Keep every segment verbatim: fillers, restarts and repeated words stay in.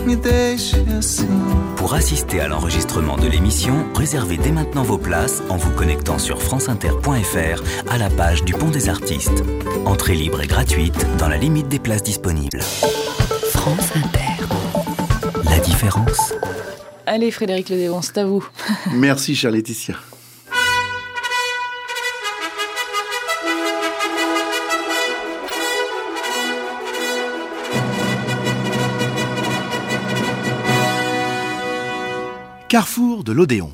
me deixe assim. Pour assister à l'enregistrement de l'émission, réservez dès maintenant vos places en vous connectant sur franceinter point f r à la page du Pont des Artistes. Entrée libre et gratuite dans la limite des places disponibles. France Inter. La différence. Allez Frédéric Ledéron, c'est à vous. Merci chère Laetitia. Carrefour de l'Odéon.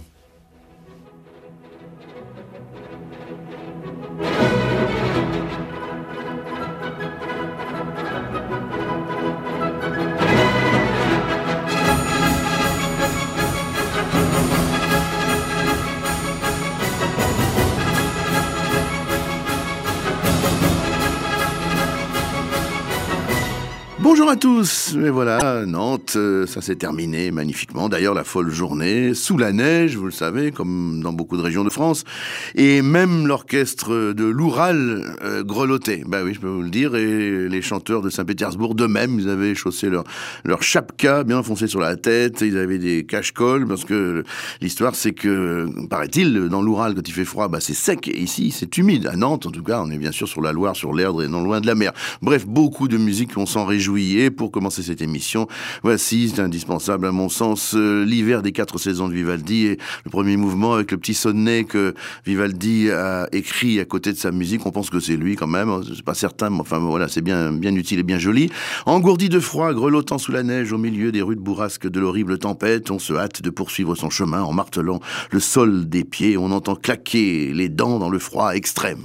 Bonjour à tous, et voilà, Nantes, ça s'est terminé magnifiquement. D'ailleurs, la folle journée, sous la neige, vous le savez, comme dans beaucoup de régions de France. Et même l'orchestre de l'Oural euh, grelottait, bah oui, je peux vous le dire. Et les chanteurs de Saint-Pétersbourg, d'eux-mêmes, ils avaient chaussé leur, leur chapka bien enfoncé sur la tête. Ils avaient des cache-colles, parce que l'histoire, c'est que, paraît-il, dans l'Oural, quand il fait froid, bah c'est sec. Et ici, c'est humide. À Nantes, en tout cas, on est bien sûr sur la Loire, sur l'Erdre et non loin de la mer. Bref, beaucoup de musique, on s'en réjouit. Et pour commencer cette émission, voici, c'est indispensable à mon sens, euh, l'hiver des quatre saisons de Vivaldi et le premier mouvement avec le petit sonnet que Vivaldi a écrit à côté de sa musique. On pense que c'est lui quand même, c'est pas certain, mais enfin voilà, c'est bien, bien utile et bien joli. Engourdi de froid, grelottant sous la neige au milieu des rudes bourrasques de l'horrible tempête, on se hâte de poursuivre son chemin en martelant le sol des pieds. On entend claquer les dents dans le froid extrême.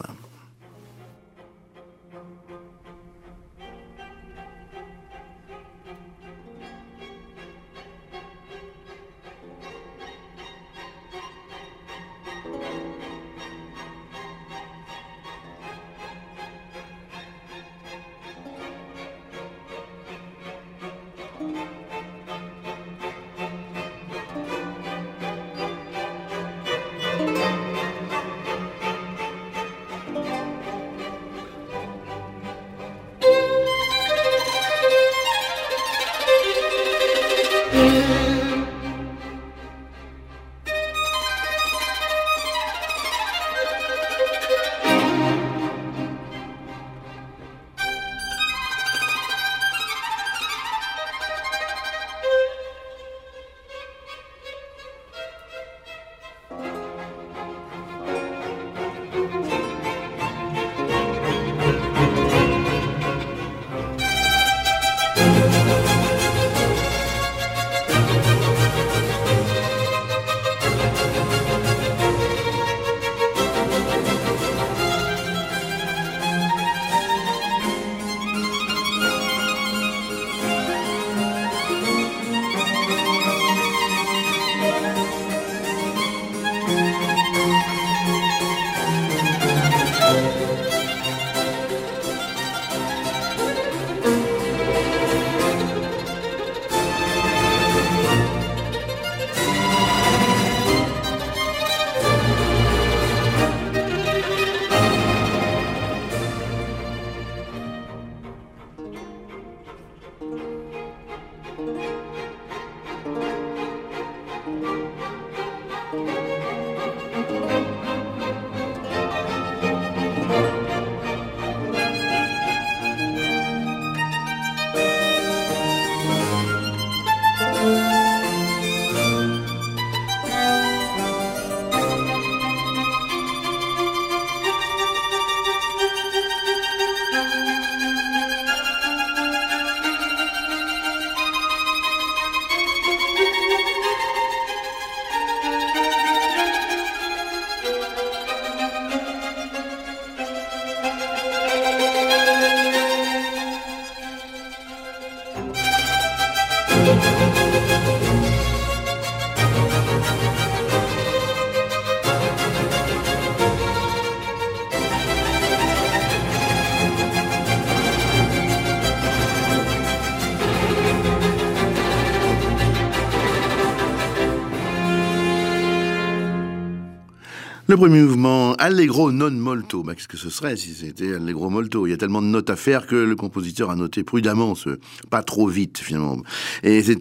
Le premier mouvement, Allegro non molto. Bah, qu'est-ce que ce serait si c'était Allegro molto? Il y a tellement de notes à faire que le compositeur a noté prudemment ce pas trop vite, finalement. Et c'est